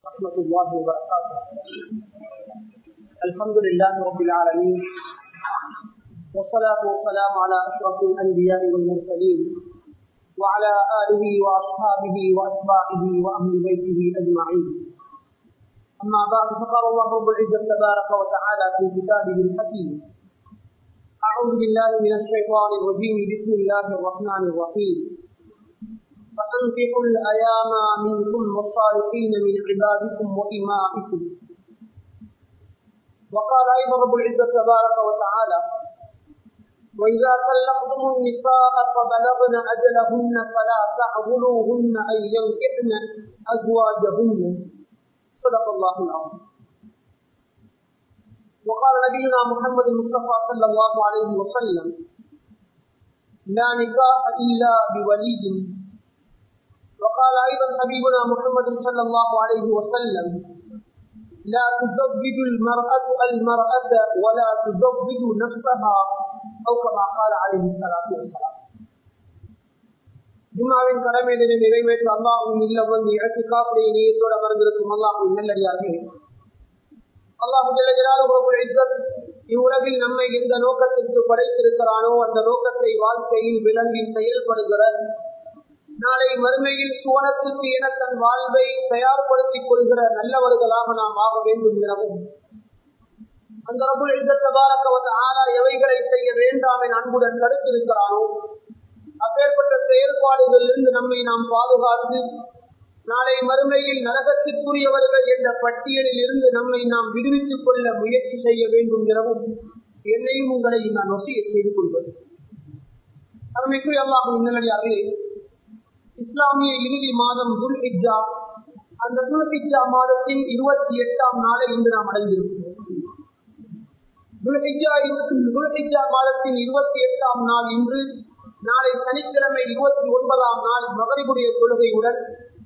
ورحمة الله وبركاته. الحمد لله رب العالمين، والصلاة والسلام على أشرف الأنبياء والمرسلين وعلى آله وأصحابه وأتباعه وأهل بيته أجمعين. أما بعد، فقال الله رب العزة تبارك وتعالى في كتابه الحكيم: أعوذ بالله من الشيطان الرجيم، بسم الله الرحمن الرحيم. فأنكحوا الأيام منكم والصالحين من عبادكم وإمائكم. وقال أيضا رب العزة تبارك وتعالى: وإذا طلقتم النساء فبلغن أجلهن فلا تعضلوهن أن ينكحن أزواجهن. صدق الله العظيم. وقال نبينا محمد المصطفى صلى الله عليه وسلم: لا نكاح إلا بولي. وقال أيضا حبيبنا محمد صلى الله عليه وسلم: لا تزوج المرأة المرأة ولا تزوج نفسها، أو كما قال عليه الصلاة والسلام. ஜும்மாவின் கடமைகளை நிறைவேற்ற அல்லாஹ்வின் இல்லம் வந்து இஅ்திகாஃபுடைய நியத்தோடு அமர்ந்திருக்கும் அல்லாஹ்வின் நல்லடியார்களே, அல்லாஹ் ஜல்ல ஜலாலுஹு ரப்புல் இஸ்ஸத் இவ்வுலகில் நம்மை எந்த நோக்கத்திற்கு படைத்திருக்கிறானோ அந்த நோக்கத்தை வாழ்க்கையில் விளங்கி செயல்படுகிற, நாளை மறுமையில் சுவனத்துக்கு என தன் வாழ்வை தயார்படுத்திக் கொள்கிற நல்லவர்களாக நாம் ஆக வேண்டும் எனவும், அந்த ரப்புல் இஸ்ஸத் தபாரக வ தஆலா எவைகளை செய்ய வேண்டாம் என அன்புடன் தடுத்திருக்கிறானோ அப்பேற்பட்ட செயல்பாடுகளிலிருந்து நம்மை நாம் பாதுகாத்து நாளை மறுமையில் நரகத்திற்குரியவர்கள் என்ற பட்டியலில் இருந்து நம்மை நாம் விடுவித்துக் கொள்ள முயற்சி செய்ய வேண்டும் எனவும் என்னையும் உங்களையும் நான் வசியத் செய்து கொள்வது. அருமைக்குரிய அல்லாஹ்வின் நல்லடியார்களே, இஸ்லாமிய இறுதி மாதம் துல்ஹிஜ்ஜா, அந்த துல்ஹிஜ்ஜா மாதத்தின் 28ஆம் நாளை இன்று நாம் அடைந்திருக்கிறோம். துல்ஹிஜ்ஜா மாதத்தின் 28ஆம் நாள் இன்று. நாளை சனிக்கிழமை 29ஆம் நாள் மகரிபுடைய தொழுகையுடன்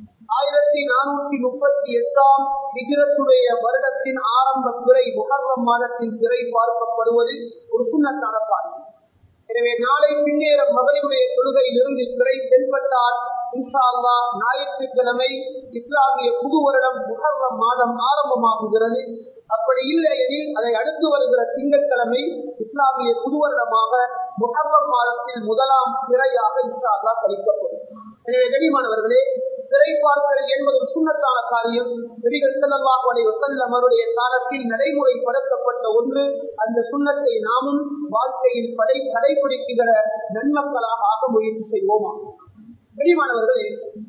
1438ஆம் ஹிஜ்ரத்துடைய வருடத்தின் ஆரம்ப பிறை முஹர்ரம் மாதத்தின் பிறை பார்க்கப்படுவது ஒரு சுன்னத்தான காரியம். எனவே நாளை பின்னேற மகரிபுடைய தொழுகையிலிருந்து பிறை தென்பட்டால் இன்ஷா அல்லாஹ் ஞாயிற்றுக்கிழமை இஸ்லாமிய புது வருடம் முஹர்ரம் மாதம் ஆரம்பமாகுகிறது. அப்படி இல்லை எனில் அதை அடுத்து வருகிற திங்கட்கிழமை இஸ்லாமிய புது வருடமாக முஹர்ரம் மாதத்தில் முதலாம் பிறையாக இன்ஷா அல்லாஹ் கழிக்கப்படும். எனவே கண்ணியமானவர்களே, பிறை பார்த்தல் என்பது ஒரு சுன்னத்தான காரியம். நபிகள் ஸல்லல்லாஹு அலைஹி வஸல்லம் அவருடைய காலத்தில் நடைமுறைப்படுத்தப்பட்ட ஒன்று. அந்த சுன்னத்தை நாமும் வாழ்க்கையில் கடைபிடிக்கிற நன்மக்களாக ஆக முயற்சி செய்வோமா? கண்ணியமானவர்களே,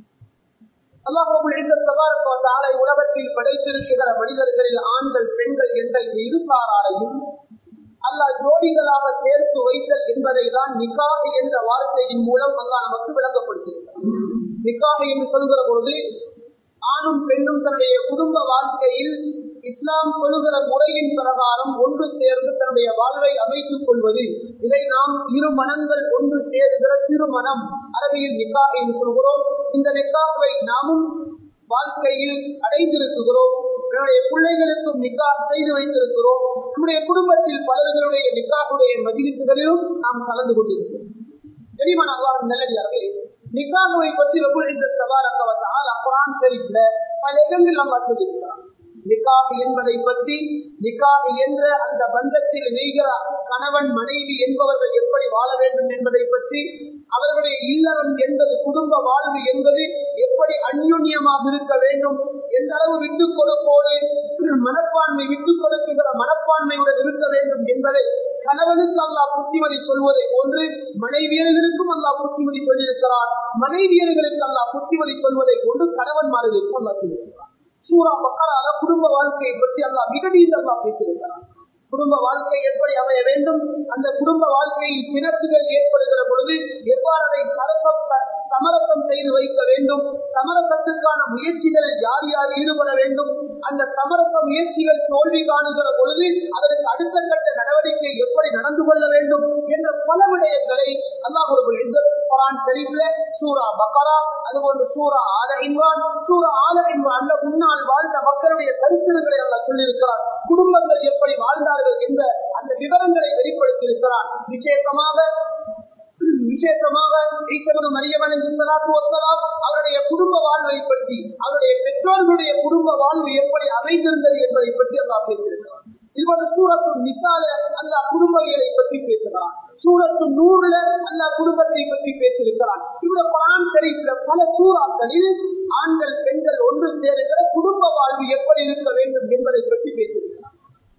அல்லாஹ் ரப்பல் இஸ்ஸத் தபாரக வ தஆலா உலகத்தில் படைத்திருக்கிற மனிதர்களில் ஆண்கள் பெண்கள் என்ற இரு சாராரையும் அல்லாஹ் ஜோடிகளாக சேர்த்து வைத்தல் என்பதை தான் நிக்காஹ் என்ற வார்த்தையின் மூலம் அல்லாஹ் நமக்கு விளங்கப்படுத்தியிருக்கிறார். நிக்காஹ் என்று சொல்கிற பொழுது ஆணும் பெண்ணும் தன்னுடைய குடும்ப வாழ்க்கையில் இஸ்லாம் சொல்லுகிற முறையின் பிரகாரம் ஒன்று சேர்ந்து தன்னுடைய வாழ்வை அமைத்துக் கொள்வது. இதை நாம் இரு மனங்கள் ஒன்று சேருகிற திருமணம், அரபியில் நிக்காஹ் என்று சொல்கிறோம். இந்த நிக்காஹை நாமும் வாழ்க்கையில் அடைந்திருக்கிறோம். நம்முடைய பிள்ளைகளுக்கும் நிக்காஹ் செய்து வைத்திருக்கிறோம். நம்முடைய குடும்பத்தில் பலர்களுடைய நிக்காஹுடைய மஜ்லிஸ்களிலும் நாம் கலந்து கொண்டிருக்கிறோம். கனிமன் அல்லாஹ்வின் நல்லடியார்களே, நிக்காஹை பற்றி ரப்புல் இஸ்ஸத் தபாரக வ தஆலா குர்ஆன் ஷரீஃப்ல பல இடங்களில் அல்லாஹ் சொல்லியிருக்கிறார். நிக்காஹ் என்பதை பற்றி, நிக்காஹ் என்ற அந்த பந்தத்தில் இணைகிற கணவன் மனைவி என்பவர்கள் எப்படி வாழ வேண்டும் என்பதை பற்றி, அவர்களுடைய இல்லறம் என்பது குடும்ப வாழ்வு என்பது எப்படி அந்யோன்யமாக இருக்க வேண்டும், எந்த அளவு விட்டுக் கொடுப்போடு மனப்பான்மை விட்டுக் கொடுக்குகிற மனப்பான்மையுடன் இருக்க வேண்டும் என்பதை கணவனுக்கு அல்லாஹ் புத்திமதி சொல்வதை போன்று மனைவியர்களுக்கும் அல்லாஹ் புத்திமதி சொல்லியிருக்கிறார். மனைவியர்களுக்கு அல்லாஹ் புத்திமதி சொல்வதை போன்று கணவன்மார்களுக்கும் அல்லாஹ் சொல்லியிருக்கிறார். சூரா பக்கரால குடும்ப வாழ்க்கையை பற்றி அல்லாஹ் மிக நீண்ட பேசியிருக்கிறார். குடும்ப வாழ்க்கை எப்படி அமைய வேண்டும், அந்த குடும்ப வாழ்க்கையில் பிணக்குகள் ஏற்படுகிற பொழுது எவ்வாறு அதை சமரசம் செய்து வைக்க வேண்டும், சமரசத்துக்கான முயற்சிகளில் யார் யார் ஈடுபட வேண்டும், அந்த சமரச முயற்சிகள் தோல்வி காணுகிற பொழுது அதற்கு அடுத்த கட்ட நடவடிக்கை எப்படி நடந்து கொள்ள வேண்டும் என்ற பல விடயங்களை அல்லாஹ் ரப்பல் இஸ்ஸத் குர்ஆன் ஷரீஃப்ல சூரா பக்கரா, அதுபோன்று சூரா ஆல இம்ரான்ல முன்னால் வாழ்ந்த மக்களுடைய சரித்திரங்களை அல்லாஹ் சொல்லியிருக்கிறார். குடும்பங்கள் எப்படி வாழ்ந்தார்கள் என்ற அந்த விவரங்களை வெளிப்படுத்தியிருக்கிறார். விசேஷமாக விசேஷமாக மரியம் அலைஹிஸ்ஸலாத்து வஸ்ஸலாம் அவருடைய குடும்ப வாழ்வை பற்றி, அவருடைய பெற்றோர்களுடைய குடும்ப வாழ்வு எப்படி அமைந்திருந்தது என்பதை பற்றி அல்லாஹ் பேசியிருக்கிறார். இவர் சூரத்து நிசால அல்லாஹ் குடும்பங்களை பற்றி பேசுகிறார். சூரத்து நூறுல அல்லாஹ் குடும்பத்தை பற்றி பேசியிருக்கிறார். இவருடைய குர்ஆன் ஷரீஃப்ல பல சூறாக்களில் ஆண்கள் பெண்கள் ஒன்று சேருகிற குடும்ப வாழ்வு எப்படி இருக்க வேண்டும் என்பதை பற்றி பேசியிருக்கிறார்.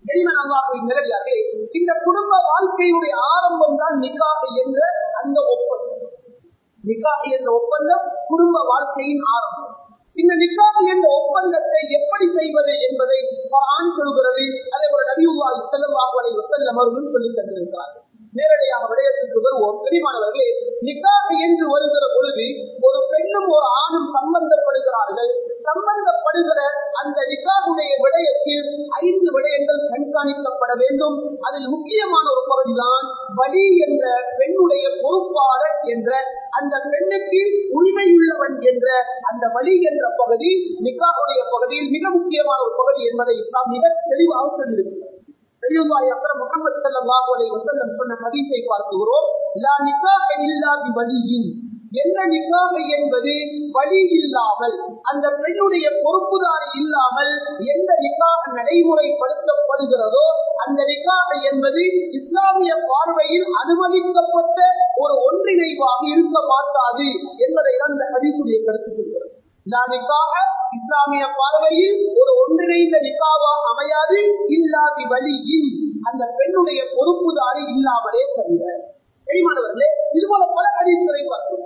இந்த குடும்ப வாழ்க்கையுடைய ஆரம்பம் தான் நிக்காஹ் என்ற அந்த ஒப்பந்தம். நிக்காஹ் என்ற ஒப்பந்தம் குடும்ப வாழ்க்கையின் ஆரம்பம். இந்த நிக்காஹ் என்ற ஒப்பந்தத்தை எப்படி செய்வது என்பதை குர்ஆன் சொல்கிறது. அதே போல நபியுல்லாஹி ஸல்லல்லாஹு அலைஹி வஸல்லம் அவர்கள் சொல்லி தந்திருக்கிறார்கள். நேரடியாக விடயத்துக்கு வருவோம். பெரியமானவர்களே, நிக்காஹ் என்று வருகிற பொழுது ஒரு பெண்ணும் ஒரு ஆணும் சம்பந்தப்படுகிறார்கள். சம்பந்தப்படுகிற அந்த நிக்காஹுடைய விடயத்தில் 5 விடயங்கள் கண்காணிக்கப்பட வேண்டும். அதில் முக்கியமான ஒரு பகுதிதான் வலி என்ற பெண்ணுடைய பொறுப்பாளர் என்ற அந்த பெண்ணுக்கு உரிமையுள்ளவன் என்ற அந்த வலி என்ற பகுதி நிக்காஹுடைய பகுதியில் மிக முக்கியமான ஒரு பகுதி என்பதை நாம் மிக தெளிவாக சொல்லியிருக்கிறோம். முஹம்மது ஸல்லல்லாஹு அலைஹி வஸல்லம் சொன்ன ஹதீஸை பார்க்கிறோம். லா நிக்காஹ இல்லா பிவலியின், எந்த நிக்காஹ் என்பது வலி இல்லாமல், அந்த பெண்ணுடைய பொறுப்புதாரி இல்லாமல் எந்த நிக்காஹ் நடைமுறைப்படுத்தப்படுகிறதோ அந்த நிக்காஹ் என்பது இஸ்லாமிய பார்வையில் அனுமதிக்கப்பட்ட ஒரு ஒன்றிணைவாக இருக்க மாட்டாது என்பதை தான் இந்த ஹதீஸுடைய கருத்து சொல்கிறது. இஸ்லாமிய பார்வையில் ஒரு ஒன்றிணைந்த நிக்காவாக அமையாது. இல்லாதி வலியின், அந்த பெண்ணுடைய பொறுப்புதாரி இல்லாமலே தவிர. பெரியமானவர்களே, இது போல பல ஹதீஸ்களை பார்க்கிறோம்.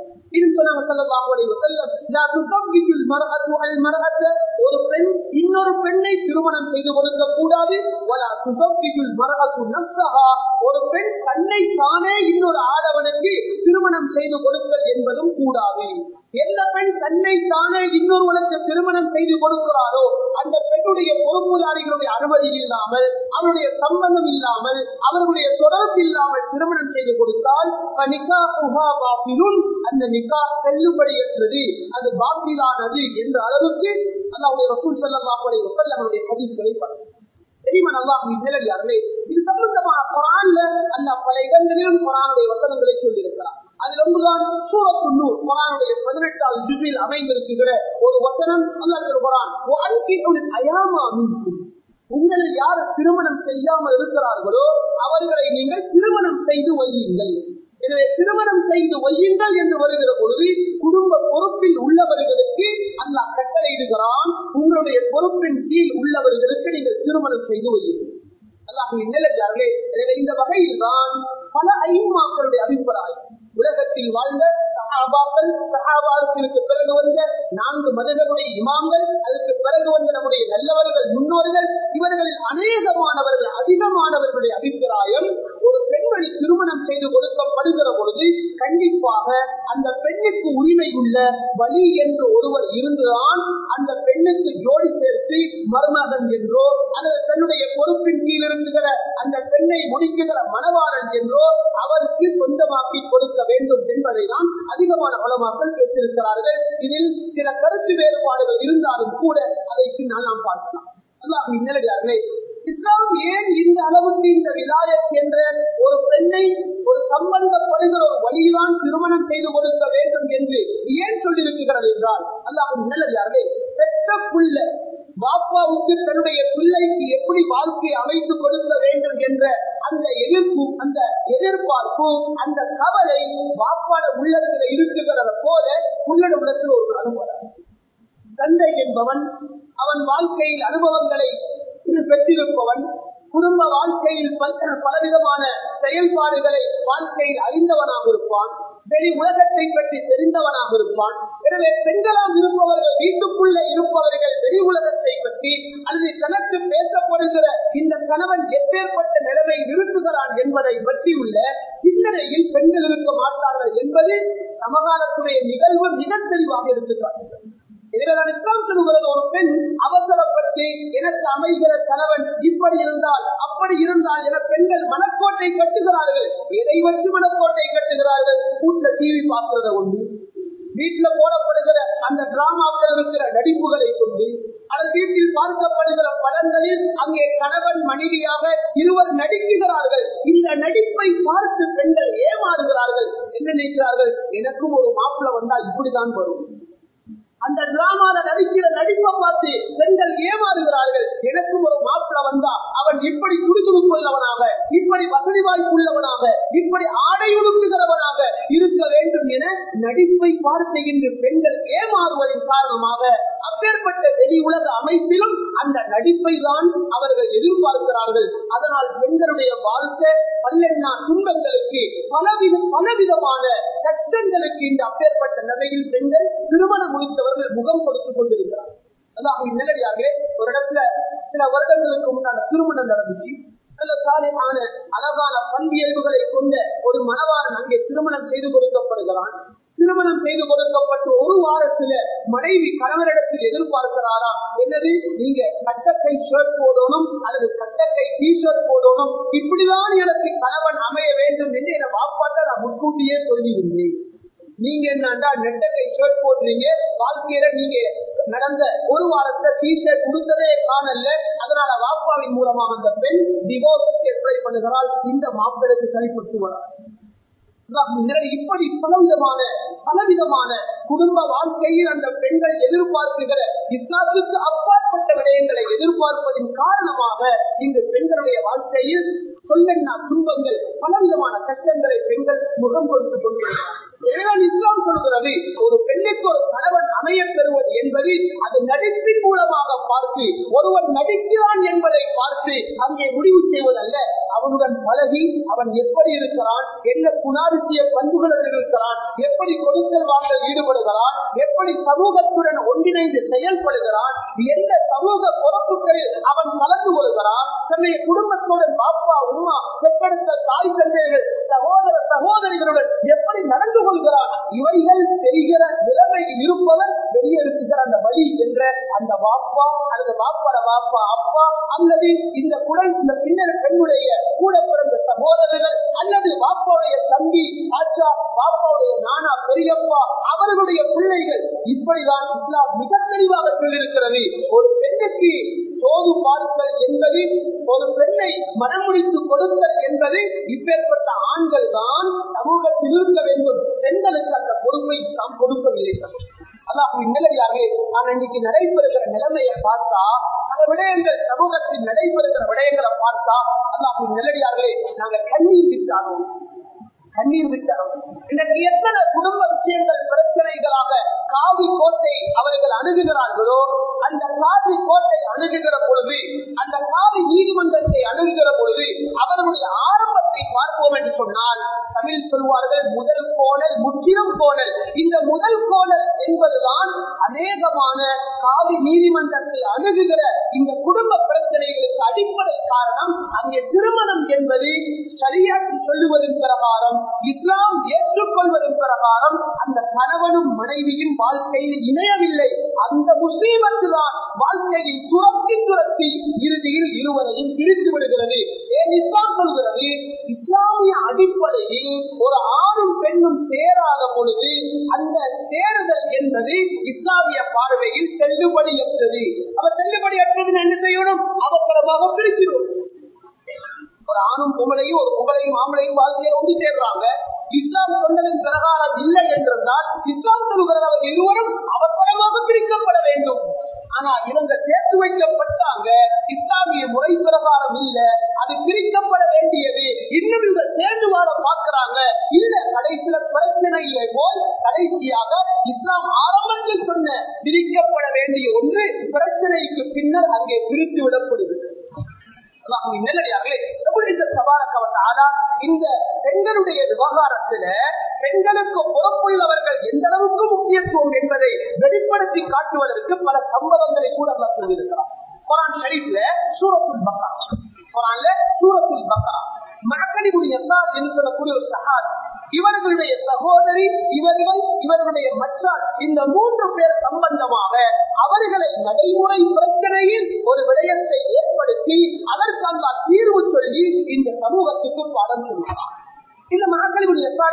ஒரு பெண் இன்னொரு பெண்ணை திருமணம் செய்து கொடுக்க கூடாது. ஒரு பெண் தன்னை தானே இன்னொரு ஆடவனுக்கு திருமணம் செய்து கொடுத்தல் என்பதும் கூடாது. எந்த பெண் தன்னை தானே இன்னொருவனுக்கு திருமணம் செய்து கொடுக்கிறாரோ அந்த பெண்ணுடைய பொறுப்புதாரிகளுடைய அனுமதி இல்லாமல், அவருடைய சம்பந்தம் இல்லாமல், அவர்களுடைய தொடர்பு இல்லாமல் திருமணம் செய்து கொடுத்தால் அந்த நிக்காஹ் செல்லுபடியற்றது, அது பாத்திலானது என்ற அளவுக்கு அல்லாஹ்வுடைய ரசூல் ஸல்லல்லாஹு அலைஹி வஸல்லம் அவருடைய ஹதீஸ்களை பார்க்கிறோம். தெரியுமா அல்லாஹ்வின் நல்லடியார்களே, இது சம்பந்தமான குர்ஆன்ல அல்லாஹ் பல இடங்களிலும் குர்ஆனுடைய வசனங்களை சொல்லியிருக்கிறார். அதில் ஒன்றுதான் சூரத்து நூர், குர்ஆனுடைய 18வது ஜுஸில் அமைந்திருக்கிற ஒரு வசனம். அல்லாஹ் சொல்கிறான், உங்களில் யார் திருமணம் செய்யாமல் இருக்கிறார்களோ அவர்களை நீங்கள் திருமணம் செய்து வையுங்கள். எனவே திருமணம் செய்து வையுங்கள் என்று வருகிற பொழுது குடும்ப பொறுப்பில் உள்ளவர்களுக்கு அல்லாஹ் கட்டளையிடுகிறான், உங்களுடைய பொறுப்பின் கீழ் உள்ளவர்களுக்கு நீங்கள் திருமணம் செய்து வையுங்கள். அல்லாஹ்வின் நல்லடியார்களே, எனவே இந்த வகையில் தான் பல ஐம்மாக்களுடைய அபிப்பிராயம். உலகத்தில் வாழ்ந்த சஹாபாக்கள், சஹாபாக்களுக்கு பிறகு வந்த 4 மதங்களுடைய இமாம்கள், அதற்கு பிறகு வந்த நம்முடைய நல்லவர்கள் முன்னோர்கள், இவர்களில் அநேகமானவர்கள், அதிகமானவர்களுடைய அபிப்பிராயம், ஒரு பெண்மணி திருமணம் செய்து கொடுக்கப்படுகிற பொழுது கண்டிப்பாக அந்த பெண்ணுக்கு உரிமை உள்ள வலி என்று ஒருவர் இருந்துதான் அந்த பெண்ணுக்கு ஜோடி சேர்த்து மருமகன் என்றோ அல்லது தன்னுடைய பொறுப்பின் கீழ் இருக்குகிற அந்த பெண்ணை முடிக்குகிற மணவாளன் என்றோ அவருக்கு சொந்தமாக்கி கொடுக்க வேண்டும் என்பதை தான் அதிகமான உலமாக்கள் பேசியிருக்கிறார்கள். இதில் சில கருத்து வேறுபாடுகள் இருந்தாலும் கூட அதை பின்னால் நாம் பார்க்கலாம். அல்லாஹ்வின் நல்லடியார்களே, இஸ்லாம் ஏன் இந்த அளவுக்கு இந்த விலாயத் என்ற ஒரு பெண்ணை ஒரு சம்பந்தப்படுகிற ஒரு வழியில்தான் திருமணம் செய்து கொடுக்க வேண்டும் என்று ஏன் சொல்லியிருக்கிறது என்றால், அல்லாஹ்வின் நல்லடியார்களே, பெற்ற புள்ள பாப்பாவுக்கு தன்னுடைய பிள்ளைக்கு எப்படி வாழ்க்கையை அமைத்துக் கொடுக்க வேண்டும் என்ற அந்த எதிர்ப்பு, அந்த எதிர்பார்ப்பு, அந்த கவலை பாப்பாட உள்ளத்தில் இருக்குகிறத போல உள்ளிடத்தில் ஒரு அனுபவம். தந்தை என்பவன் அவன் வாழ்க்கையில் அனுபவங்களை பெற்றிருப்பவன், குடும்ப வாழ்க்கையில் பலவிதமான செயல்பாடுகளை வாழ்க்கையில் அறிந்தவனாக இருப்பான், வெளி உலகத்தை பற்றி தெரிந்தவனாக இருப்பான். எனவே பெண்களாக இருப்பவர்கள், வீட்டுக்குள்ளே இருப்பவர்கள் வெளி உலகத்தை பற்றி அல்லது தனக்கு பேசப்படுகிற இந்த கணவன் எப்பேற்பட்ட நிலைமை இருக்குகிறான் என்பதை பற்றியுள்ள சிந்தனையில் பெண்கள் இருக்க மாட்டார்கள் என்பது சமகாலத்துடைய நிகழ்வு மிக தெளிவாக இருக்கிறார்கள். எனவே இஸ்லாம் சொல்லுகிறது, ஒரு பெண் அவசரப்பட்டு எனக்கு அமைகிற கணவன் இப்படி இருந்தால் அப்படி இருந்தால் என பெண்கள் மனக்கோட்டை கட்டுகிறார்கள். எதை வச்சு மனக்கோட்டை கட்டுகிறார்கள்? வீட்டுல டிவி பார்க்கிறத ஒண்ணு, வீட்டுல போடப்படுகிற அந்த டிராமாக்கள் இருக்கிற நடிப்புகளை கொண்டு அல்லது வீட்டில் பார்க்கப்படுகிற படங்களில் அங்கே கணவன் மனைவியாக இருவர் நடிக்கிறார்கள். இந்த நடிப்பை பார்த்து பெண்கள் ஏமாறுகிறார்கள். என்ன நினைக்கிறார்கள்? எனக்கும் ஒரு மாப்பிள்ளை வந்தா இப்படிதான் வரும். அந்த டிராமால நடிக்கிற நடிப்பை பார்த்து பெண்கள் ஏமாறுகிறார்கள். எனக்கும் ஒரு மாப்பிள்ளை வந்தா அவன் இப்படி துடிதுடுப்புள்ளவனாக, இப்படி வசதி வாய்ப்பு உள்ளவனாக, இப்படி ஆடை உடுக்குகிறவனாக இருக்க வேண்டும் என நடிப்பை பார்த்து இன்று பெண்கள் ஏமாறுவதன் காரணமாக அப்பேற்பட்ட வெளி உலக அமைப்பிலும் அந்த நடிப்பை தான் அவர்கள் எதிர்பார்க்கிறார்கள். அதனால் பெண்களுடைய வாழ்க்கை பல்லெண்ணா துன்பங்களுக்கு பலவிதமான கஷ்டங்களுக்கு இந்த அப்பேற்பட்ட நிலையில் பெண்கள் திருமணம் முடித்தவர்கள் முகம் கொடுத்துக் கொண்டிருக்கிறார்கள். அதாவது நிலையாக ஒரு இடத்துல சில வருடங்களுக்கு முன்னால திருமணம் நடந்துச்சு. நல்ல சாலையான அழகான பண்பியல்புகளை கொண்ட ஒரு மணவாளன் அங்கே திருமணம் செய்து கொடுக்கப்படுகிறான். திருமணம் செய்து கொடுக்கப்பட்டு ஒரு வாரத்துல மனைவி கணவரிடத்தில் எதிர்பார்க்கிறாராம், என்னது நீங்க கட்டக்கை ஷர்ட் போடணும் அல்லது கட்டக்கை டி ஷர்ட் போடணும், இப்படிதான் எனக்கு கணவன் அமைய வேண்டும் என்று என வாப்பாட்ட நான் முன்கூட்டியே சொல்லியிருந்தேன். நீங்க என்னண்டா நெட்டக்கை ஷர்ட் போடுறீங்க, வாழ்க்கையில நீங்க நடந்த ஒரு வாரத்தை டி ஷர்ட் கொடுத்ததே காணல. அதனால வாப்பாவின் மூலமாக அந்த பெண் டிவோர்ஸ் அப்ளை பண்ணுகிறாள். இந்த மாப்பிளைக்கு சரிப்பட்டு வரார். இப்படி பலவிதமான குடும்ப வாழ்க்கையில் அந்த பெண்கள் எதிர்பார்க்குகிற இஸ்லாத்துக்கு அப்பாற்பட்ட விடயங்களை எதிர்பார்ப்பதின் காரணமாக இந்த பெண்களுடைய வாழ்க்கையில் சொல்லெண்ணா துன்பங்கள், பலவிதமான கஷ்டங்களை பெண்கள் முகம் கொடுத்துக் கொண்டிருக்கிறார். இஸ்லாம் சொல்கிறது, ஒரு பெண்ணுக்கு ஒரு கணவன் அமைய பெறுவது என்பது அது நடிப்பின் மூலமாக பார்த்து, ஒருவன் நடிக்கிறான் என்பதை பார்த்து அங்கே முடிவு செய்வதல்ல. அவனுடன் பழகி அவன் எப்படி இருக்கிறான், என்ன குணாதிசய பண்புகளுடன் இருக்கிறான், எப்படி கொடுக்கல் வாங்கல் ஈடுபடுகிறான், எப்படி சமூகத்துடன் ஒன்றிணைந்து செயல்படுகிறான், எந்த சமூக பொறுப்புகளில் அவன் கலந்து கொள்கிறான், தன்னுடைய குடும்பத்துடன் பாப்பா உமா பெற்றெடுத்த தாய் தந்தைகள் சகோதர சகோதரிகளுடன் எப்படி நடந்து கொள்கிறான், இவைகள் தெரிகிற நிலைமையில் இருப்பவர் வெளியே இருக்கிற அந்த வழி என்ற அந்த வாப்பா அல்லது வாப்பாட வாப்பா அப்பா அல்லது இந்த பின்னர் பெண்ணுடைய கூட பிறந்த சகோதரர்கள் அல்லது வாப்பாவுடைய தம்பி ஆச்சா, வாப்பாவுடைய நானா பெரியப்பா, அவர்களுடைய பிள்ளைகள், இப்படிதான் இஸ்லாம் மிக தெளிவாக சொல்லியிருக்கிறது. ஒரு பெண்ணுக்கு சோது பார்த்தல் என்பது, ஒரு பெண்ணை மனமுடித்து கொடுத்தல் என்பது இப்பேற்பட்ட ஆண்கள் தான் சமூகத்தில் இருக்க வேண்டும். பெண்களுக்கு அந்த பொறுப்பை நாம் கொடுக்கவில்லை. அதான் நிலையாக நான் இன்னைக்கு நடைபெறுகிற நிலைமையை பார்த்தா, அந்த விடயங்கள் சமூகத்தில் நடைபெறுகிற விடயங்களை பார்த்தா, அல்லாஹ் நிலையாகவே நாங்கள் கண்ணீர் விட்டாரோம். இன்னைக்கு எத்தனை குடும்ப விஷயங்கள் பிரச்சனைகளாக காவி கோட்டை அவர்கள் அணுகுகிறார்களோ, அந்த காவி கோட்டை அணுகுகிற பொழுது, அந்த காவி நீதிமன்றத்தை அணுகுகிற பொழுது அவர்களுடைய ஆரம்பத்தை பார்ப்போம் என்று சொன்னால், தமிழ் சொல்வார்கள் முதல் கோணல் முற்றிலும் கோணல். இந்த முதல் கோணல் என்பதுதான் அநேகமான காவி நீதிமன்றத்தை அணுகுகிற இந்த குடும்ப பிரச்சனைகளுக்கு அடிப்படை காரணம். அங்கே திருமணம் என்பது ஷரியத் சொல்லுவதன் பிரகாரம், இஸ்லாம் ஏற்றுக்கொள்வதன் பிரகாரம் அந்த கணவனும் மனைவியும் வாழ்க்கையில் இணையவில்லை. அந்த முஸ்லீமத்து தான் வாழ்க்கையை துரத்தி இறுதியில் இருவரையும் பிரித்து விடுகிறது. ஏன் இஸ்லாம் சொல்கிறது, இஸ்லாமிய அடிப்படையில் ஒரு ஆணும் பெண்ணும் சேராத பொழுது அந்த சேருதல் என்பது இஸ்லாமிய பார்வையில் செல்லுபடியற்றது. அவர் செல்லுபடியற்றது என்ன செய்யணும்? அவசரமாக பிரிச்சிடும். ஒரு ஆணும் பொம்பளையும் ஒரு பொம்பளையும் ஆம்பளையும் வாழ்க்கையை ஒன்று சேர்றாங்க. இஸ்லாம் சொன்னதன் பிரகாரம் இல்லை என்றால் இஸ்லாம் சொல்கிறது அவர் இருவரும் அவசரமாக பிரிக்கப்பட வேண்டும். ஆனா இவங்க சேர்த்து வைக்கப்பட்டாங்க, இஸ்லாமிய முறை பிரகாரம் இல்ல, அது பிரிக்கப்பட வேண்டியது. இன்னும் இவங்க சேர்ந்து வாழ பார்க்கிறாங்க இல்ல, கடைசியில பிரச்சனை இல்லை போல் கடைசியாக இஸ்லாம் ஆரம்பத்தில் சொன்ன பிரிக்கப்பட வேண்டிய ஒன்று பிரச்சனைக்கு பின்னர் அங்கே பிரித்து விடப்படுகிறது. இந்த பெண்களுடைய விவகாரத்துல பெண்களுக்கு பொறுப்புள்ளவர்கள் எந்த அளவுக்கு முக்கியத்துவம் என்பதை வெளிப்படுத்தி காட்டுவதற்கு பல சம்பவங்களை கூட அவர் சொல்லியிருக்கிறார். குர்ஆன் ஷரீஃப்ல சூரத்துல் பக்ரா மக்களினுடைய என்று சொல்லக்கூடிய ஒரு சஹாபி, இவர்களுடைய சகோதரி, இவர்களுடைய மச்சான், இந்த 3 பேர் சம்பந்தமாக அவர்களை நடைமுறை பிரச்சனையில் ஒரு விடயத்தை ஏற்படுத்தி அதற்கு அல்லாஹ் தீர்வு சொல்லி இந்த சமூகத்துக்கு பாடம் சொல்கிறார். இந்த மக்களினுடைய என்று சொல்லக்கூடிய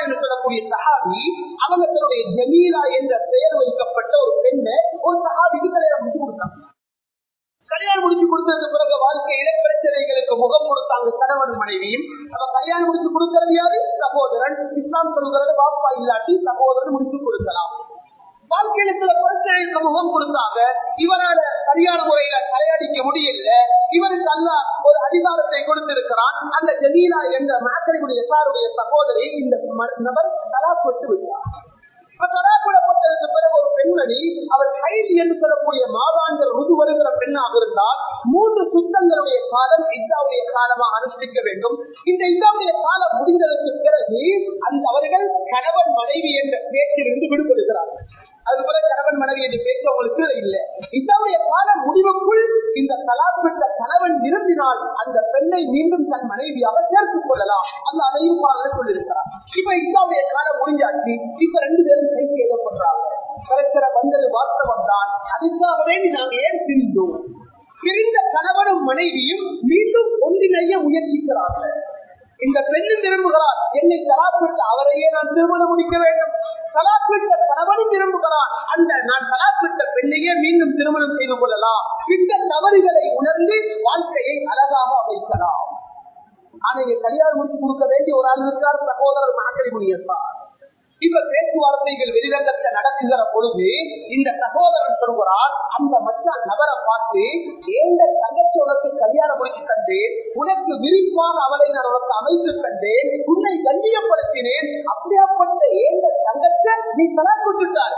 வாழக்கூடிய சஹாபி அவங்க தன்னுடைய ஜமீலா என்ற பெயர் வைக்கப்பட்ட ஒரு பெண்ணை ஒரு சஹாபிக்கு கல்யாணம் முடிச்சு கொடுத்தாங்க. கல்யாணம் முடிச்சு கொடுத்ததுக்கு பிறகு வாழ்க்கையில பிரச்சனைகளுக்கு முகம் கொடுத்தாங்க கணவன் மனைவியும். அவ கல்யாணம் முடிச்சு கொடுக்கிறது யாரு? சகோதரன். இஸ்லாம் சொல்கிறது பாப்பா இல்லாட்டி சகோதரன் முடிச்சு கொடுக்கலாம். வாழ்க்கையில சில பிரச்சனைகளுக்கு முகம் கொடுத்தாங்க. இவரால சரியான முறையில தலையடிக்க முடியல. இவருக்கு அல்லாஹ் ஒரு அதிகாரத்தை கொடுத்திருக்கிறான். அந்த ஜமீலா என்ற மாக்கரியுடைய சகோதரி இந்த நபர் தலாக் விட்டு விட்டார். தலாக்கிடப்பட்டதற்கு பிறகு ஒரு பெண்மணி அவர் ஹைல் என்று சொல்லக்கூடிய மாதாந்திர ருது வருகிற பெண்ணாக இருந்தால் 3 சுத்தங்களுடைய காலம் இத்தாவுடைய காலமாக அனுஷ்டிக்க வேண்டும். இந்த இத்தாவுடைய காலம் முடிந்ததற்கு பிறகு அந்த அவர்கள் கணவன் மனைவி என்ற பேச்சிலிருந்து விடுபடுகிறார்கள். அதுபோல கணவன் மனைவி என்று பேச்சு அவங்களுக்கு இல்லை. இத்தாவுடைய காலம் முடிவுக்குள் இந்த தலாக் விட்ட கணவன் விரும்பினால் அந்த பெண்ணை மீண்டும் தன் மனைவியாக சேர்த்துக் கொள்ளலாம். அல்ல அதையும் சொல்லியிருக்கிறார். இப்ப இத்தாவுடைய காலம் முடிஞ்சாச்சு. இப்ப 2 பேரும் கைக்கு எழுதப்படுறாங்க. பிரச்சனை வந்தது வாஸ்தவம் தான். அதுக்காக வேண்டி நாங்க ஏன் பிரிந்தோம்? பிரிந்த கணவனும் மனைவியும் மீண்டும் ஒன்றிணைய முயற்சிக்கிறார்கள். இந்த பெண்ணும் விரும்புகிறார் என்னை தலாக் விட்ட அவரையே நான் திருமணம் முடிக்க வேண்டும். தலாக் விட்ட கணவனும் விரும்புகிறான் அந்த நான் தலாக் விட்ட பெண்ணையே மீண்டும் திருமணம் செய்து கொள்ளலாம். விட்ட தவறுகளை உணர்ந்து வாழ்க்கையை அழகாக அமைக்கலாம். ஆனா இங்க கல்யாணம் முடிச்சு கொடுக்க வேண்டிய ஒரு ஆள் இருக்கிறார், சகோதரர் மகக்கறி முடியத்தான். இப்ப பேச்சுவார்த்தைகள் வெளிரங்கத்தை நடத்துகிற பொழுது இந்த சகோதரன் சொல்கிறார், அந்த மச்சான் நபரை பார்த்து ஏந்த தங்கச்சி உனக்கு கல்யாணம் முடிச்சு தந்தேன், உனக்கு விரிப்பாக அவளை நான் உனக்கு அமைத்து தந்தேன், உன்னை கண்ணியப்படுத்தினேன், அப்படியாப்பட்ட ஏந்த தங்கச்ச நீ தலாக் விட்டுட்டார்.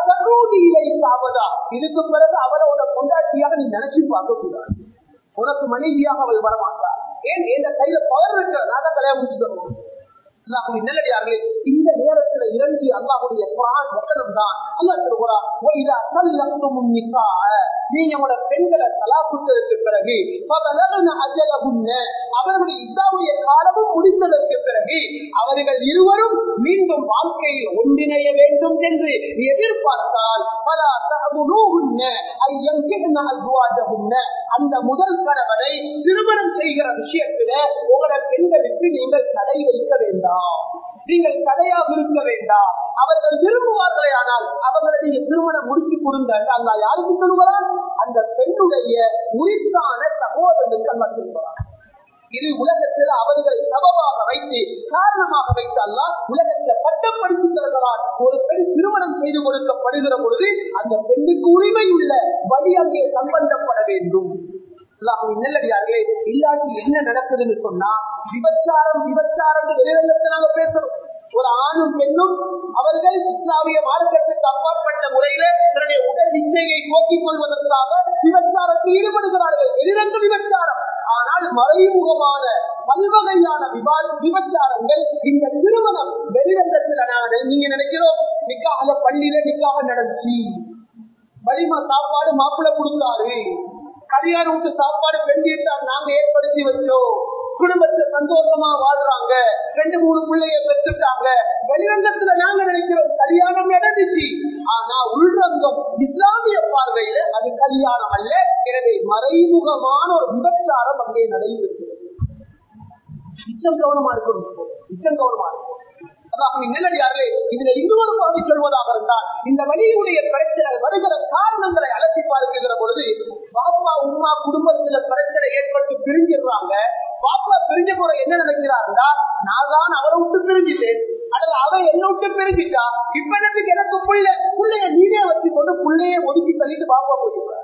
இதுக்கு பிறகு அவளை உனக்கு கொண்டாட்டியாக நீ நினைச்சு பார்க்க கூடாது. உனக்கு மனைவியாக அவள் வரமாட்டார். ஏன் எந்த கையில பவர் இருக்கிற நான் கல்யாணம் முடிச்சு தருவோம். நல்லடியார்களே, இந்த நேரத்தில் இறங்கி அல்லாஹ்வுடைய குர்ஆன் வசனம் தான். அல்லாஹ் சொல்றார், "வஇதா ஸல்லத்துமுன் நிஸாஅ", நீங்க உங்களோட பெண்களை தலாக் விட்டதற்கு பிறகு ஃபபலகன அஜலஹுன்ன, அவர்களுடைய இஸ்லாமிய காலமும் முடிந்ததற்கு பிறகு அவர்கள் இருவரும் மீண்டும் வாழ்க்கையில் ஒன்றிணைய வேண்டும் என்று எதிர்பார்த்தால் ஃபலா தஅதுலுஹுன்ன ஐயன்கிஹ்ன அஸ்வாஜஹுன்ன, அந்த முதல் கணவனை திருமணம் செய்கிற விஷயத்துல உங்களோட பெண்களுக்கு நீங்கள் தடை வைக்க வேண்டாம். நீங்கள் தடையாக இருக்க வேண்டாம். அவர்கள் விரும்புவார்களே ஆனால் அவர்களை நீங்க திருமணம் முடிச்சு கொடுங்க. அல்லா யாருக்கு சொல்லுகிறான்? அந்த பெண்ணுடைய உரித்தான சகோதரனுக்கு அல்லா சொல்லுகிறான். இது உலகத்தில் அவர்களை சபமாக வைத்து காரணமாக வைத்து அல்லாஹ் உலகத்தை பட்டப்படுத்தி தருகிறார். ஒரு பெண் திருமணம் செய்து கொடுக்கப்படுகிற பொழுது அந்த பெண்ணுக்கு உரிமை உள்ள வழி அங்கே சம்பந்தப்பட வேண்டும். நல்லடியார்களே, இல்லாட்டி என்ன நடக்குதுன்னு சொன்னா விபச்சாரம் வெளிரங்கத்தை நாங்க பேசுறோம். ஒரு ஆணும் பெண்ணும் அவர்கள் இஸ்லாமிய மார்க்கத்துக்கு அப்பாற்பட்ட முறையில தன்னுடைய உடல் இச்சையை போக்கிக் கொள்வதற்காக விபச்சாரத்தில் ஈடுபடுகிறார்கள். வெளிரங்க விபச்சாரம். ஆனால் மறைமுகமான பல்வகையான விபச்சாரங்கள் இந்த திருமணம் வெளிரங்கத்தில் நீங்க நினைக்கிறோம் நிக்காக பள்ளியில நிக்காக நடந்துச்சு, வலிமா சாப்பாடு மாப்பிள்ளை கொடுத்தாரு, கல்யாண வீட்டு சாப்பாடு பெண்டிட்டார் நாங்க ஏற்படுத்தி வச்சோம், குடும்பத்தை சந்தோஷமா வாழ்றாங்க, 2-3 பிள்ளைய பெற்றுட்டாங்க. வெளிரங்கத்துல நாங்க நினைக்கிறோம் கல்யாணம் நடந்துச்சு. ஆனா உள்ரங்கம் இஸ்லாமிய பார்வையில அது கல்யாணம் அல்ல. எனவே மறைமுகமான ஒரு விபச்சாரம் அங்கே நடைபெறுகிறது. இச்சம் கவனமா இருக்கணும். நல்லடியார்களே, இதுல இன்னொரு பகுதி சொல்வதாக இருந்தால் இந்த வழியுடைய பிரச்சனை வருகிற காரணங்களை அலசி பார்க்கிற பொழுது பாப்பா உமா குடும்பத்துல பிரச்சனை ஏற்பட்டு பிரிஞ்சிடுறாங்க. பாப்பா பிரிஞ்ச போற என்ன நினைக்கிறாருந்தா, நான் தான் அவரை விட்டு பிரிஞ்சிட்டேன் அல்லது அவன் என்ன விட்டு பிரிஞ்சிட்டா, இப்ப எனக்கு பிள்ளைய நீரே வச்சு கொண்டு பிள்ளைய ஒதுக்கி தள்ளிட்டு பாப்பா போயிடுறாரு.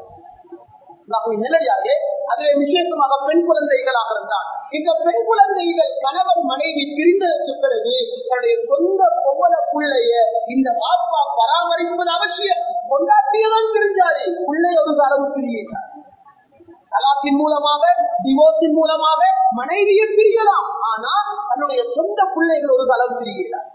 நிலையாக அதுவே விசேஷமாக பெண் குழந்தைகளாக இருந்தால் இந்த பெண் குழந்தைகள் கணவன் மனைவி பிரிந்ததற்கு பிறகு தன்னுடைய சொந்த பொம்பளை பிள்ளைய இந்த பாப்பா பராமரிப்பது அவசியம். கொண்டாட்டியதான் பிரிஞ்சாரு, பிள்ளை ஒரு அளவு பிரியிட்டார். தலாக்கின் மூலமாக டிவோர்ஸின் மூலமாக மனைவியை பிரியலாம். ஆனால் தன்னுடைய சொந்த பிள்ளைகள் ஒரு அளவு பிரியிட்டார்.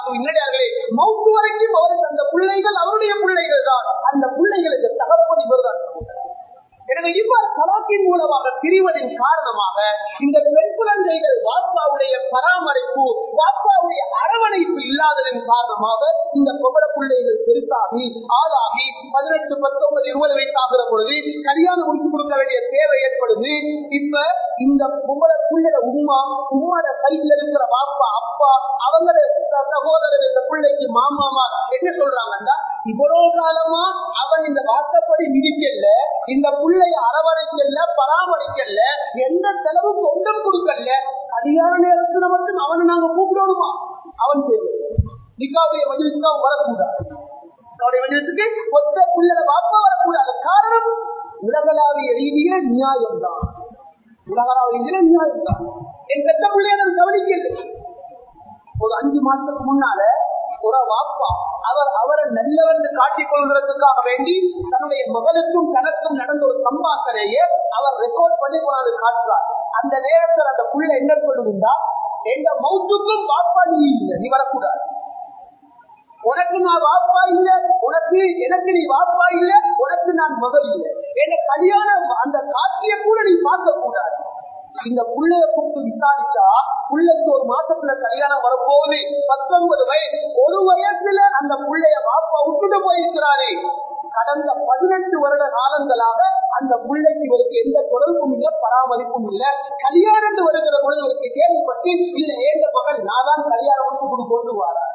மௌத்து வரைக்கும் அவருக்கு அந்த பிள்ளைகள் அவருடைய பிள்ளைகள் தான். அந்த பிள்ளைகளுக்கு தகப்பன் இவர்தான். எனவே இவ்வாறு தலாக்கின் மூலமாக பிரிவதின் காரணமாக இந்த பெண் குழந்தைகள் வாப்பாவுடைய பராமரிப்பு, வாப்பாவுடைய அரவணைப்பு இல்லாததன் காரணமாக இந்த பொம்பளை பிள்ளைகள் பெருசாகி ஆளாகி 18, 19, 20 வயசாகிற பொழுது கல்யாணம் முடிச்சு கொடுக்க வேண்டிய தேவை ஏற்படுது. இப்ப இந்த பொம்பளை பிள்ளைட உம்மாட கையில் இருக்கிற வாப்பா அப்பா அவங்களோட சகோதரர் இந்த பிள்ளைக்கு மாமாமா என்ன சொல்றாங்கன்னா, இவ்வளவு காலமா அவன் இந்த வார்த்தைப்படி மிதிக்கல, இந்த பிள்ளைய அரவணைக்கல, பராமரிக்கல, எந்த செலவு கொண்டும் கொடுக்கல, கல்யாண நேரத்துல மட்டும் அவனை நாங்க கூப்பிடணுமா? அவன் தேவை நிக்காவுடைய மஜ்லிஸுக்கு அவன் வரக்கூடாது, அவருடைய மஜ்லிஸுக்கு ஒத்த பிள்ளைய வாப்பா வரக்கூடாது. காரணம் உலகளாவிய ரீதியில நியாயம் தான், உலகளாவிய ரீதியில நியாயம் தான். என் பெற்ற பிள்ளைய நான் கவனிக்கல. ஒரு 5 மாசத்துக்கு முன்னால ஒரு வாப்பா அவரை நல்லவென்று காட்டிக் கொள்வதற்காக வேண்டி தன்னுடைய மகளுக்கும் தனக்கும் நடந்த ஒரு சம்பாஷணையை அவர் ரெக்கார்ட் பண்ணி கொண்டாந்து காட்டுறார். அந்த நேரத்தில் அந்த புள்ள என்ன சொல்லுதுண்டா, எந்த மௌத்துக்கும் வாப்பா நீ இல்லை, நீ வரக்கூடாது, உனக்கு நான் வாப்பா இல்லை, உனக்கு எனக்கு நீ வாப்பா இல்லை, உனக்கு நான் மகள் இல்லை, என்ன கல்யாணம் அந்த காட்சியை கூட நீ பார்க்க கூடாது. இந்த புள்ளைய கூப்பிட்டு விசாரிச்சா புள்ளைக்கு 1 மாசத்துல கல்யாணம் வரப்போகுது, 19 வயசு. 1 வயசுல அந்த புள்ளைய வாப்பா விட்டுட்டு போயிருக்கிறாரு. கடந்த 18 வருட காலங்களாக அந்த புள்ளைக்கு இவருக்கு எந்த தொடர்பும் இல்லை, பராமரிப்பும் இல்லை. கல்யாணம் வருகிற பொழுது இவருக்கு கேள்விப்பட்டு இல்ல ஏந்த மகன் நான் தான் கல்யாணம் முடித்து கொண்டு வாரார்.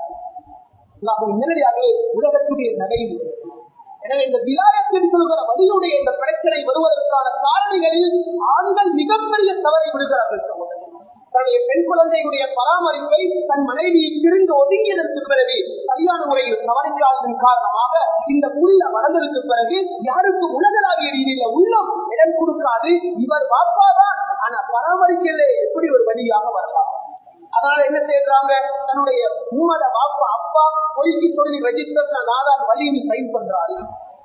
நேரடியாகவே உலகத்துடைய நடைமுறை. எனவே இந்த விலாயத்தில் சொல்கிற வழியுடைய இந்த பிரச்சனை வருவதற்கான காரணிகளில் ஆண்கள் மிகப்பெரிய தவறை விடுகிறார்கள். தன்னுடைய பெண் குழந்தைகளுடைய பராமரிப்பை தன் மனைவியை பிரிந்து ஒதுங்கியதற்கு பிறகு சரியான முறையில் கவனிக்காததன் காரணமாக இந்த உள்ள வளர்ந்ததற்கு பிறகு யாருக்கு உலகளாவிய ரீதியில உள்ளம் இடம் கொடுக்காது. இவர் வாப்பாதான், ஆனா பராமரிக்கலே எப்படி ஒரு வழியாக வரலாம். அதனால என்ன செய்யறாங்க, தன்னுடைய உம்மட வாப்பா அப்பா பொய்க்கு சொல்லி ரெஜிஸ்டர் நாதான் வழியை சைன் பண்றாரு,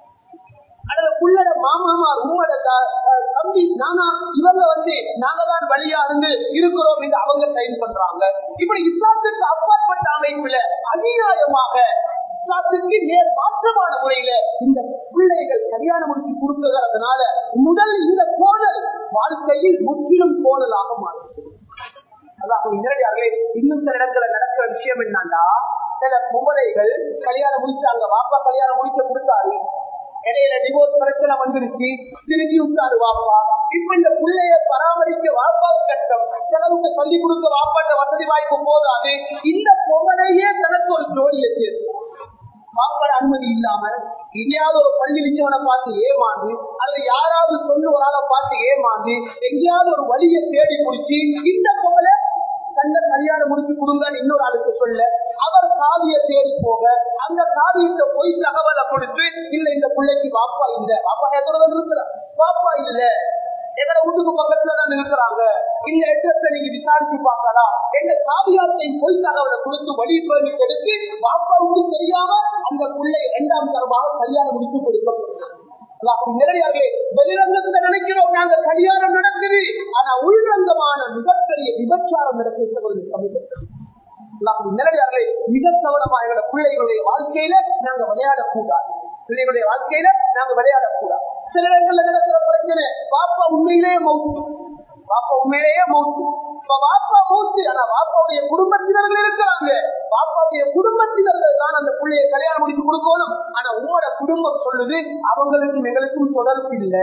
அல்லது புள்ளட மாமாமார் உம்மட தம்பி நானா இவங்க நாங்க தான் வழியா இருந்து இருக்கிறோம் என்று அவங்க சைன் பண்றாங்க. இப்படி இஸ்லாத்துக்கு அப்பாற்பட்ட அமைப்புல அநியாயமாக இஸ்லாத்துக்கு நேர் மாற்றமான முறையில இந்த பிள்ளைகள் கல்யாணம் முடிச்சு கொடுக்கிறதுனால முதல் இந்த கோணல் வாழ்க்கையில் முற்றிலும் கோணலாக மாறும். நேரடியாகவே இன்னும் சில இடத்துல நடக்கிற விஷயம் என்னன்னா, சில பொம்பளைகள் கல்யாணம் முடிச்சாங்க, வாப்பா கல்யாணம் முடிச்ச கொடுத்தாரு, இடையில டிவோர்ஸ் பிரச்சனை வந்துருச்சு, திரும்பி விட்டாரு வாப்பா. இப்ப இந்த பிள்ளைய பராமரிக்க வாப்பாவுக்கு கஷ்டம், செலவுக்கு சொல்லி கொடுக்க வாப்பாட்ட வசதி வாய்ப்பு போதாது. இந்த பொம்பளையே தனக்கு ஒரு ஜோடி வச்சு வாப்பாட அனுமதி இல்லாம எங்கேயாவது ஒரு பள்ளி விச்சவனை பார்த்து ஏமாந்து, அல்லது யாராவது சொல்லுவரால பார்த்து ஏமாந்து, எங்கேயாவது ஒரு வழியை தேடி முடிச்சு இந்த பொம்பளை தன்ன கல்யாணம் முடிச்சு கொடுங்கன்னு இன்னொரு ஆளுக்கு சொல்ல, அவர் காவியை தேடி போக அந்த காவியத்தை போய் தகவலை கொடுத்து இல்ல இந்த பிள்ளைக்கு வாப்பா இல்ல, வாப்பா எத்தனை இருக்கிறார், வாப்பா இல்ல எங்கட வீட்டுக்கு பக்கத்துல தான் இருக்கிறாங்க, இந்த அட்ரஸ் நீங்க விசாரிச்சு பார்க்கலாம் எங்க காவியத்தை போய் தகவலை கொடுத்து வழி பெர்மிட் எடுத்து வாப்பாவுக்கு தெரியாம அந்த பிள்ளை 2ஆம் தரமாக கல்யாணம் முடித்து கொடுக்கப்படுகிறது. நேரடியாக வெளிரங்கத்துல நினைக்கிறோம் நாங்க கல்யாணம் நடக்குது, ஆனா உள்ரங்கமான மிகப்பெரிய விபச்சாரம் நடக்குது சமூகத்தில். நேரடியாக மிக கவனமா எங்களோட பிள்ளைகளுடைய வாழ்க்கையில நாங்க விளையாடக்கூடாது, பிள்ளைகளுடைய வாழ்க்கையில நாங்க விளையாடக்கூடாது. சில இடங்கள்ல நடக்கிற பிரச்சனை பாப்பா உண்மையிலேயே மௌத்து, பாப்பா உண்மையிலேயே மௌத்து. வாப்பா மௌத்து, ஆனா வாப்பாவுடைய குடும்பத்தினர்கள் இருக்கிறாங்க, வாப்பாவுடைய குடும்பத்தினர்கள் தான் அந்த பிள்ளையை கல்யாணம் முடித்து கொடுக்கணும். ஆனா உங்களோட குடும்பம் சொல்லுது அவங்களுக்கும் எங்களுக்கும் தொடர்பு இல்லை,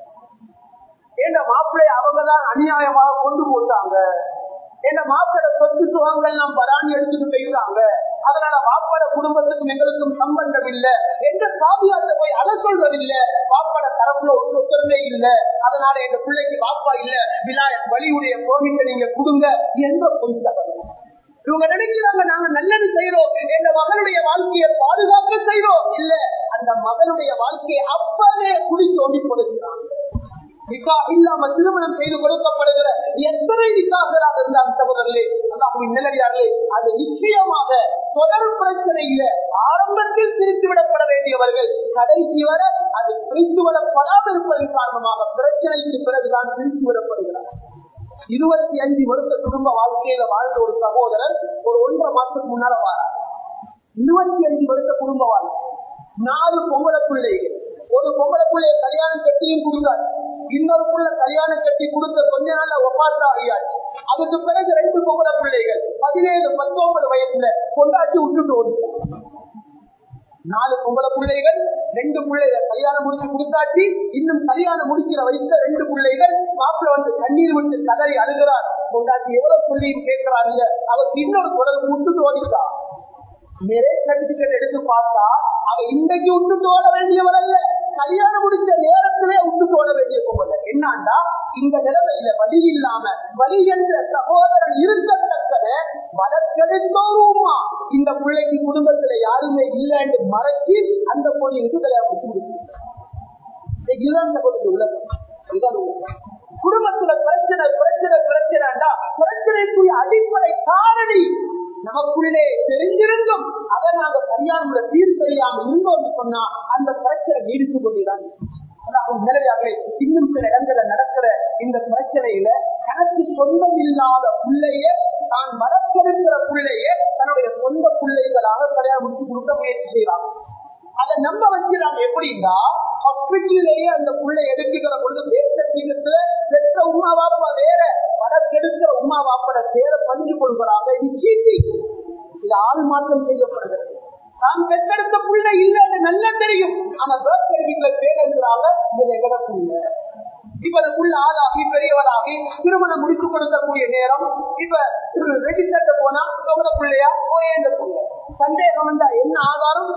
என்ற மாப்பிள்ளையை அவங்கதான் அநியாயமாக கொண்டு போட்டாங்க, என்ற மாப்பிள சொத்து சுகங்கள் நாம் பராணி எடுத்துட்டு போயிட்டாங்க, அதனால வாப்பாட குடும்பத்துக்கும் எங்களுக்கும் சம்பந்தம் இல்லை என்ற காவியத்தை போய் அதை சொல்வதில்லை. வாப்பாட தரப்புல ஒத்துழைப்பே இல்லை, அதனால எங்க பிள்ளைக்கு வாப்பா இல்ல, விலாயத் வழியுடைய கோமிக்க நீங்க கொடுங்க என்ற பொய்த்தாங்க. இவங்க நினைக்கிறாங்க நாங்க நல்லது செய்யறோம், எங்க மகனுடைய வாழ்க்கையை பாதுகாக்க செய்யறோம். இல்ல, அந்த மகனுடைய வாழ்க்கையை அப்பவே குடி தோண்டி கொடுக்கிறாங்க. நிக்கா இல்லாம திருமணம் செய்து கொடுக்கப்படுகிற எத்தனை நிக்காகளாக இருந்தால் சகோதரர்களே, நிலையார்களே, அது நிச்சயமாக தொடர் பிரச்சனையில ஆரம்பத்தில் பிரித்துவிடப்பட வேண்டியவர்கள் கடைசி வர அது பிரித்துவிடப்படாமல் இருப்பதன் காரணமாக பிரச்சனைக்கு பிறகுதான் பிரித்துவிடப்படுகிறார். 25 வருஷ குடும்ப வாழ்க்கையில வாழ்ந்த ஒரு சகோதரர் ஒரு 1.5 மாசத்துக்கு முன்னால வாரார். 25 வருஷ குடும்ப வாழ்க்கை, 4 பொம்பளை பிள்ளைகள், ஒரு பொம்பளை பிள்ளைய கல்யாணம் கட்டியும் கொடுத்தார், இன்னொரு புள்ள கல்யாணம் கட்டி கொடுத்த கொஞ்ச நாள்ல ஒப்பாத்து ஆகியாச்சு. அதுக்கு பிறகு 2 பொம்பளை பிள்ளைகள் 17, 19 வயசுல கொண்டாட்டி விட்டுட்டு ஓடிட்டாங்க. 4 பொம்பளை பிள்ளைகள், 2 பிள்ளைகள் கல்யாணம் முடிச்சு கொடுத்தாச்சு. இன்னும் கல்யாணம் முடிக்கிற வயசுல 2 பிள்ளைகள். மாப்பிள்ள வந்து கண்ணீர் விட்டு கதறி அழுகிறார். கொண்டாட்டி எவ்வளவு பிள்ளையும் கேட்கிறாங்க. அவருக்கு இன்னொரு தொடர்பு விட்டுட்டு ஓடிட்டா. மேரேஜ் சர்டிபிகேட் எடுத்து பார்த்தா அவ இன்றைக்கு விட்டுட்டு ஓட வேண்டியவள் அல்ல, கல்யாணம் முடிச்ச நேரத்திலே விட்டுட்டு ஓட வேண்டிய பொம்பளை. என்னாண்டா இந்த நிலைமையில வழி இல்லாம வழி என்ற சகோதரன் இருக்கத்தக்கத வழக்கெடுத்தோருமா இந்த பிள்ளைக்கு குடும்பத்துல யாருமே இல்லைன்னு மறைச்சு அந்த பொண்ணுக்கு கல்யாணம் முடிச்சு கொடுத்து உலகம். இதுதான் உலகம். குடும்பத்துல பிரச்சனை பிரச்சனை பிரச்சனைடா பிரச்சனைக்குரிய அடிப்படை காரணி நமக்குள்ளே தெரிஞ்சிருந்தும் அதை நாங்க சரியான தீர்வு தெரியாம இருந்தோம்னு சொன்னா அந்த பிரச்சனை நீடித்து கொண்டுதான். நிலையாக இன்னும் சில இடங்கள்ல நடக்கிற இந்த பிரச்சனையில தனக்கு சொந்தம் இல்லாத பிள்ளைய தான் மறக்கெடுக்கிற பிள்ளைய தன்னுடைய சொந்த பிள்ளைகளாக கல்யாணம் முடிச்சு கொடுக்க முயற்சி செய்யறாங்க. அதை நம்ப வச்சுறாங்க. எப்படின்னா ஹாஸ்பிட்டலேயே அந்த பிள்ளை எடுத்துக்கிற பொழுது பேசத்துல பெற்ற உமா வாப்பா வேற, மறக்கெடுக்கிற உமா வாப்பட சேர பஞ்சு கொள்கிறாங்க. இது ஆள் மாற்றம் செய்யப்படுகிறது. தான் பெற்றெடுத்த பிள்ளை இல்லைன்னு நல்லா தெரியும். ஆனா பேர் பேருங்கிறாங்க இதுல எங்கட பிள்ளை. இப்ப அந்த புள்ள ஆளாகி பெரியவளாகி திருமணம் முடிச்சு கொடுக்கக்கூடிய நேரம் இப்ப ரெஜிஸ்டர்ல போனா உங்க பிள்ளையா போயே இந்த பிள்ளை சந்தேகம் வந்தா என்ன ஆதாரம்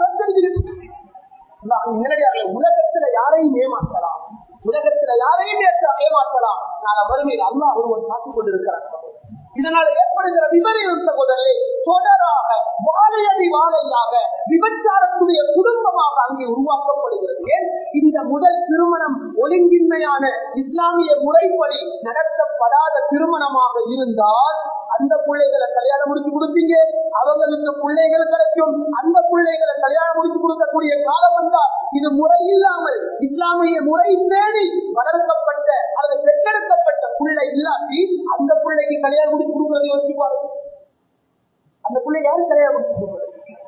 உலகத்துல யாரையும் ஏமாற்றலாம், உலகத்துல யாரையும் ஏமாற்றலாம். நான் வறுமையில் அல்லாஹ் ஒருவன் காத்துக் கொண்டிருக்கிறார். இதனால ஏற்படுகிற விபரீதம் சகோதரே தொடராக வாழையடி வாழையாக விபச்சாரத்துடைய குடும்பமாக அங்கே உருவாக்கப்படுகிறது. ஏன் இந்த முதல் திருமணம் ஒழுங்கின்மையான இஸ்லாமிய முறைப்படி நடத்தப்படாத திருமணமாக இருந்தால் அந்த பிள்ளைகளை கல்யாணம் முடிச்சு கொடுப்பீங்க, அவங்களுக்கு பிள்ளைகள் கிடைக்கும். அந்த பிள்ளைகளை கல்யாணம் முடிச்சு கொடுக்கக்கூடிய காலம் வந்தால் இது முறை இல்லாமல் இஸ்லாமிய முறை தேடி வளர்க்கப்பட்ட அல்லது பெற்றெடுக்கப்பட்ட பிள்ளை இல்லாட்டி அந்த பிள்ளைக்கு கல்யாணம் முடிச்சு கொடுக்கறதை யோசிப்பாரு. அந்த பிள்ளை யாரு கல்யாணம் முடிச்சு கொடுக்கிறது?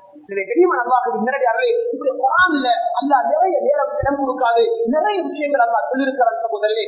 நிறைய நேரம் தினம் கொடுக்காது, நிறைய விஷயங்கள் அல்லா சொல்லியிருக்கிறார் சகோதரே.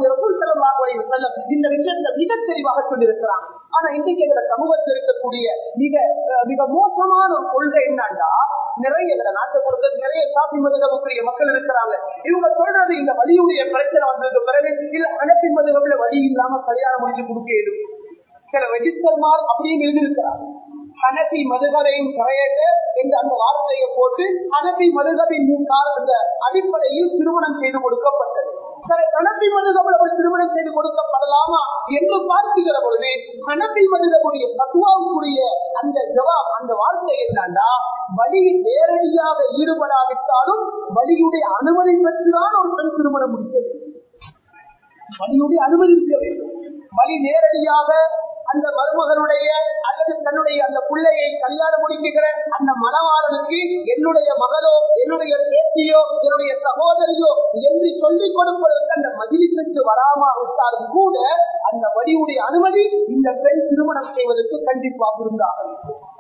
இந்த விஷயத்தை மிக தெளிவாக சொல்லியிருக்கிறான். ஆனா இன்றைக்கு எங்க சமூகத்தில் இருக்கக்கூடிய மிக மிக மோசமான ஒரு கொள்கை என்னன்னா, நிறைய நாட்டை பொறுத்த நிறைய சாப்பி மதுகவுக்குரிய மக்கள் இருக்கிறாங்க. இவங்க சொல்றது இந்த வலியுடைய பிரச்சனை வந்ததுக்கு பிறகு இல்ல அனப்பி மதுகவுல வலி இல்லாம கல்யாணம் முடிச்சு கொடுக்க சில ரெஜிஸ்டர்மார் அப்படின்னு எழுதியிருக்கிறாங்க. ஹனபி மதுகரையின் கரையேற்ற என்ற அந்த வார்த்தையை போட்டு ஹனபி மதுகபின் அந்த அடிப்படையில் திருமணம் செய்து கொடுக்கப்பட்டது. ஹனபி மதுகபுள் திருமணம் செய்து கொடுக்கப்படலாமா என்று பார்க்கிற பொழுது ஹனபி மதுகபுடைய பத்துவாவுக்குரிய அந்த ஜவாப் அந்த வார்த்தை என்னன்னா, வலி நேரடியாக ஈடுபடாவிட்டாலும் வலியுடைய அனுமதி பெற்றுதான் ஒரு பெண் திருமணம் முடிக்க வேண்டும். வலியுடைய அனுமதி இருக்க வேண்டும். வலி நேரடியாக அந்த மருமகனுடைய அல்லது தன்னுடைய அந்த பிள்ளையை கல்யாணம் முடிக்கிற அந்த மணவாளனுக்கு என்னுடைய மகளோ என்னுடைய பேத்தியோ என்னுடைய சகோதரியோ என்று சொல்லிக் கொடுப்பதற்கு அந்த மஜ்லிஸுக்கு வராமல் விட்டாலும் கூட அந்த வலியுடைய அனுமதி இந்த பெண் திருமணம் செய்வதற்கு கண்டிப்பாக இருந்தார்கள்.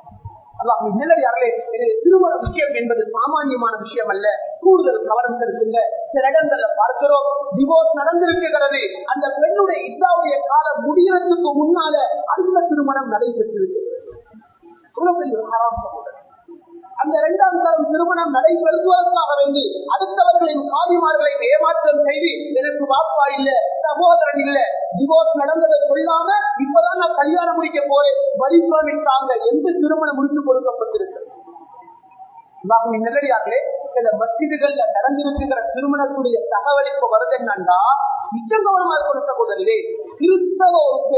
திருமண விஷயம் என்பது சாமானியமான விஷயம் அல்ல, கூடுதல் கவனம் செலுத்துங்க. சில இடங்கள்ல பார்க்கிறோம் டிவோர்ஸ் நடந்திருக்கிறது. அந்த பெண்ணுடைய இஸ்லாமுடைய காலம் முடிகிறதுக்கு முன்னால அடுத்த திருமணம் நடைபெற்றிருக்கிறது. அந்த 2ஆம் தரம் திருமணம் நடைபெறுவதற்காக வேண்டி அடுத்தவர்களின் காதிமார்களை ஏமாற்றம் செய்து எனக்கு வாப்பா இல்ல சகோதரன் இல்ல டிவோர்ஸ் நடந்ததை சொல்லாம இப்பதான் நான் கல்யாணம் முடிக்க போறேன் வரிப்பாங்க என்று திருமணம் முடித்து கொடுக்கப்பட்டிருக்கிறது. நல்லடியார்களே, சில மஸ்ஜிதுகள்ல நடந்திருக்கிற திருமணத்துடைய தகவல் இப்ப வருது என்னன்னா, மிச்சம் கவனமாக கொடுத்த போதிலே கிறிஸ்தவ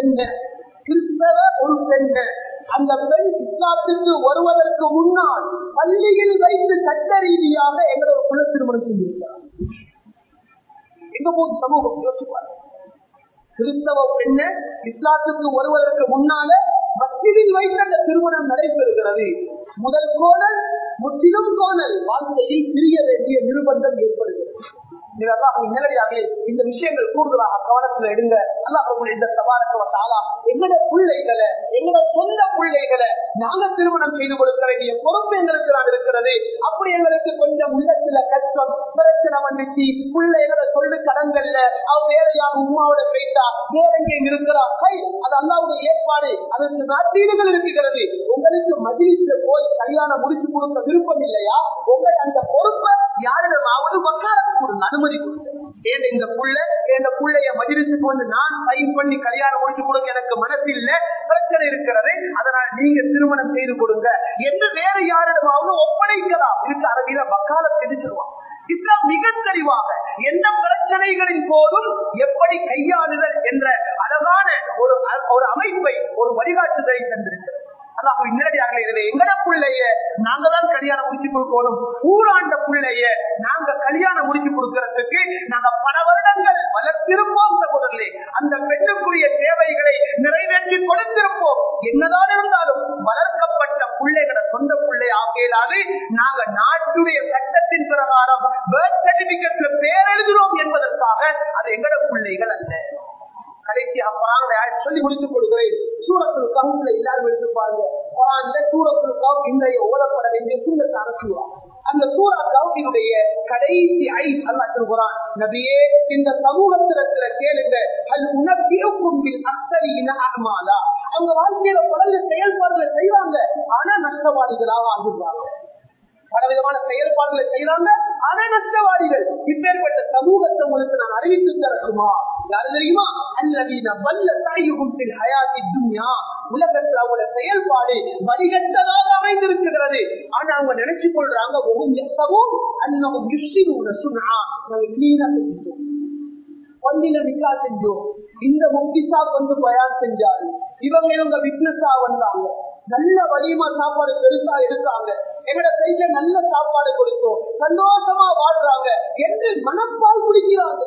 ஒரு பெண் அந்த பெண் இஸ்லாத்துக்கு வருவதற்கு முன்னால் பள்ளியில் வைத்து சட்ட ரீதியாக எங்களோட குல திருமணம் செய்திருக்கிறார். எங்க போது சமூகம் யோசிப்பார். கிறிஸ்தவ பெண்ணு இஸ்லாத்துக்கு வருவதற்கு முன்னால மஸ்ஜிதில் வைத்து அந்த திருமணம் நடைபெறுகிறது. முதல் கோணல் முற்றிலும் கோணல் வாழ்க்கையில் பிரிய வேண்டிய நிர்பந்தம் ஏற்படுகிறது. நேரடியாக இந்த விஷயங்கள் கூடுதலாக கவனத்தில் எடுங்க. அல்லாஹ் இந்த தபாரக வ தஆலா எங்கட பிள்ளைகளை, எங்கட சொந்த பிள்ளைகளை நாங்க திருமணம் செய்து கொடுக்க வேண்டிய பொறுப்பு எங்களுக்கு தான் இருக்கிறது. அப்படி எங்களுக்கு கொஞ்சம் உள்ளத்துல கஷ்டம் பிரச்சனை வந்துச்சு, பிள்ளைகளை சொல்லு கடன்கள்ல அவ வேலையாக உமாவோட போயிட்டா வேற எங்கேயும் இருக்கிறா, அது அல்லாஹ்வுடைய ஏற்பாடு, அதற்கு நாட்டீடுகள் இருக்கிறது. உங்களுக்கு மஜ்லிஸ்ல போய் கல்யாணம் முடிச்சு கொடுக்க விருப்பம் இல்லையா? உங்களை அந்த பொறுப்பை யாரிடமாவது வக்காலத்து கொடுங்க, அனுமதி கொடுங்க. இந்த புள்ளைய மஜ்லிஸுக்கு வந்து நான் சைன் பண்ணி கல்யாணம் முடிச்சு கொடுக்க எனக்கு மனசில் பிரச்சனை இருக்கிறது, அதனால் நீங்க திருமணம் செய்து கொடுங்க என்று வேற யாரிடமாவது ஒப்படைக்கலாம். இதுக்கு அரபியில வக்காலத்து என்று சொல்லுவாங்க. இஸ்லாம் மிக தெளிவாக எந்த பிரச்சனைகளின் போதும் எப்படி கையாளுதல் என்ற அழகான ஒரு அமைப்பை, ஒரு வழிகாட்டுதலை தந்திருக்கிறது. நேரடியாக எங்கட பிள்ளைய நாங்க தான் கல்யாணம் முடிச்சு கொடுக்கணும். ஊராண்ட பிள்ளைய நாங்க கல்யாணம் முடிச்சு கொடுக்கறதுக்கு நாங்க பல வருடங்கள் வளர்த்திருப்போம் சகோதரர்களே. அந்த பெண்ணுக்குரிய தேவைகளை நிறைவேற்றி கொடுத்திருப்போம். என்னதான் இருந்தாலும் வளர்க்கப்பட்ட பிள்ளைகளை சொந்த பிள்ளை ஆகையிலாது நாங்க நாட்டுடைய சட்டத்தின் பிரகாரம் பர்த் சர்டிபிகேட்ல பேர் எழுதுகிறோம் என்பதற்காக அது எங்கட பிள்ளைகள் அல்ல. கடைசியாக சொல்லி முடித்துக் கொள்கிறேன். சூரத்துல் கஹ்ஃப்ல எல்லாரும் எடுத்து பாருங்க. குர்ஆன்ல சூரத்துல் கஹ்ஃப் இன்றைய ஓதப்பட வேண்டிய சுன்னத்தான சூரா. அந்த சூரா கஹ்ஃபினுடைய கடைசி ஐத் அல்லாஹ் சொல்றான், நபியே இந்த சமூகத்துல இருக்கிற கேளுங்க, ஹல் உனபியுக்கும் பில் அக்ஸரீன அஅமாலா. அவங்க வாழ்க்கையில பல செயல்பாடுகளை செய்வாங்க, ஆனா நஷ்டவாதிகளாக ஆகிடுறாங்க. பலவிதமான செயல்பாடுகளை செய்யறாங்க, ஆனா நஷ்டவாதிகள். இப்பேற்பட்ட சமூகத்தை உங்களுக்கு நான் அறிவித்து தரட்டுமா? யாரு தெரியுமா? அல்லதீன வல்ல தஅய்யுஹும் ஃபில் ஹயாத்தி துன்யா. உலகத்துல அவங்களோட செயல்பாடு வடிகட்டதாக அமைந்திருக்கிறது, ஆனா அவங்க நினைச்சு கொள்றாங்க வஹும் யஹ்சபூன் அன்னஹும் யுஹ்சினூன சுன்ஆ. நாங்க கிளீனா செஞ்சோம், பள்ளியில நிக்கா செஞ்சோம், இந்த முஃப்திஸா வந்து பயான் செஞ்சாரு, இவங்க விட்னஸா வந்தாங்க, நல்ல வலிமா சாப்பாடு பெருசா எடுத்தாங்க, எங்கட கையில நல்ல சாப்பாடு கொடுத்தோம், சந்தோஷமா வாழ்றாங்க என்று மனப்பால் குடிக்கிறாங்க.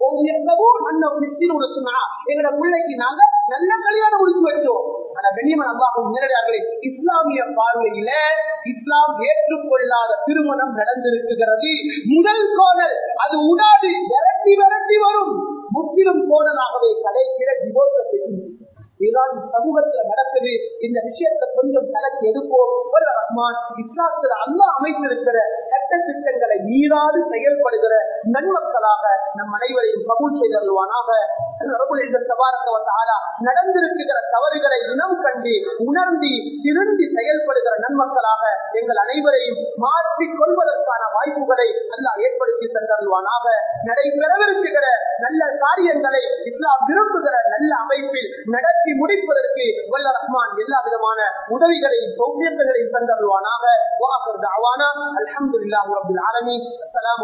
எங்கட பிள்ளைக்கு நாங்க நல்ல கல்யாணம் முடிச்சு வச்சோம். ஆனா வெளியமன் அல்லாஹ்வின் நேரடியார்களே, இஸ்லாமிய பார்வையில இஸ்லாம் ஏற்றுக்கொள்ளாத திருமணம் நடந்திருக்கிறது. முதல் கோணல் அது உடாது, விரட்டி விரட்டி வரும். முற்றிலும் கோணலாகவே கடைசியில டிவோர்ஸ் பெற்று இதுதான் சமூகத்துல நடக்குது. இந்த விஷயத்தை கொஞ்சம் கலக்கி எடுப்போம். ரஹ்மான் இஸ்லாத்துல அல்லாஹ் அமைத்திருக்கிற சட்ட திட்டங்களை மீறாது செயல்படுகிற நன்மக்களாக நம் அனைவரையும் கபூல் செய்தல்வானாக. நடந்திருக்கிற தவறுகளை இனம் கண்டு உணர்ந்து திருந்தி செயல்படுகிற நன்மக்களாக எங்கள் அனைவரையும் மாற்றிக் கொள்வதற்கான வாய்ப்புகளை அல்லாஹ் ஏற்படுத்தி தந்தல்வானாக. நடைபெறவிருக்கிற நல்ல காரியங்களை இஸ்லாம் விரும்புகிற நல்ல அமைப்பில் நடத்தி முடிப்பதற்கு வல்ல ரஹ்மான் எல்லா விதமான உதவிகளையும் சௌக்கியங்களையும் தந்தருவானாக. அல்ஹம்துலில்லாஹி ரப்பில் ஆலமீன். அஸ்ஸலாமு